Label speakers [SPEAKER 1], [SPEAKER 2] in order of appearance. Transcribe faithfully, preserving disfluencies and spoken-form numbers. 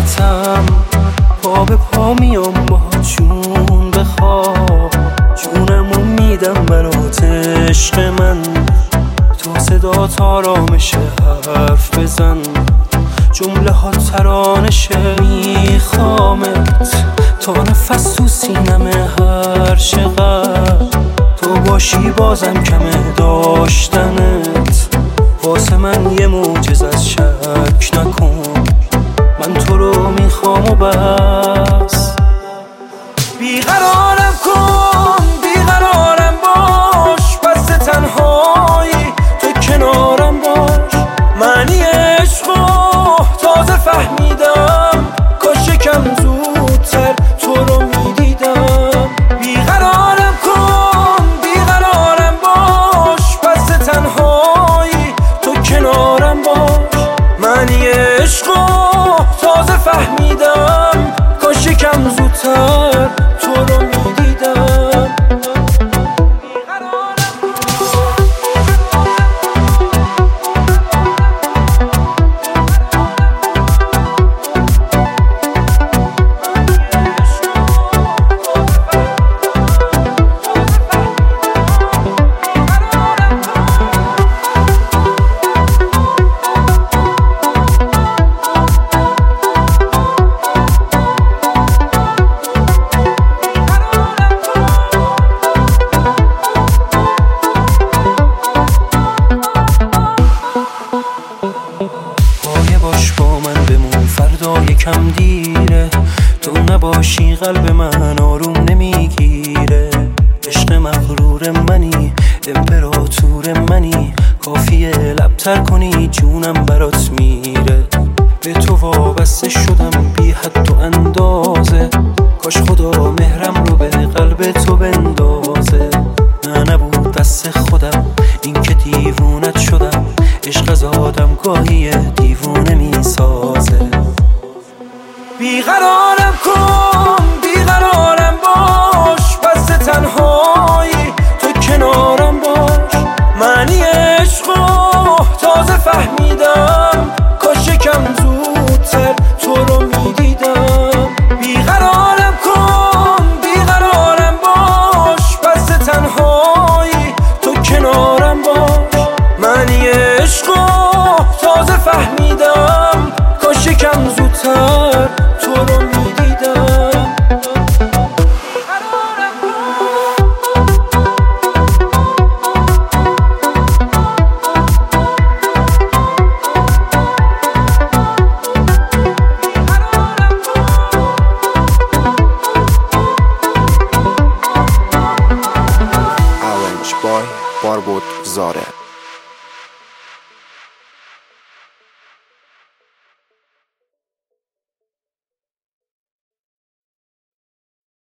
[SPEAKER 1] راحتم، پا به پا میام با جون بخواه، جونمو میدم برات عشق من، تو صدا آرامشه حرف بزن، جمله ها ترانشه، میخوامت تا نفس تو سینمه هر چقدر تو باشی بازم کمه داشتنت، واسه من یه معجزه از شک نکن، من تو رو میخوام و بس. بیقرارم کن بیقرارم باش، پس تنهایی تو کنارم باش، معنی عشقو تازه فهمیدم، کاش یکم زودتر تو رو میدیدم. بیقرارم کن بیقرارم باش، پس تنهایی تو کنارم باش، معنی عشقو تازه فهمیدم، کاش یکم زودتر تو رو میدیدم. باش با من بمون فردا یکم دیره، تو نباشی قلب من آروم نمیگیره، عشق مغرور منی امپراتور منی، کافیه لبتر کنی جونم برات میره، به تو وابسته شدم بی حد و اندازه، کاش خدا مهرم رو به قلب تو بندازه، نه نبود دست خودم این که دیوونت شدم، عشق از آدم گاهی دیوونه میسازه. بیقرارم کن بیقرارم باش، پس تنهایی تو کنارم باش، معنی عشقو تازه فهمیدم، کاش یکم زودتر تو رو میدیدم. بیقرارم کن بیقرارم باش، پس تنهایی تو کنارم باش، معنی عشقو تازه فهمیدم، کاش یکم زودتر تو رو میدیدم.
[SPEAKER 2] Orange Boy Barbot Zare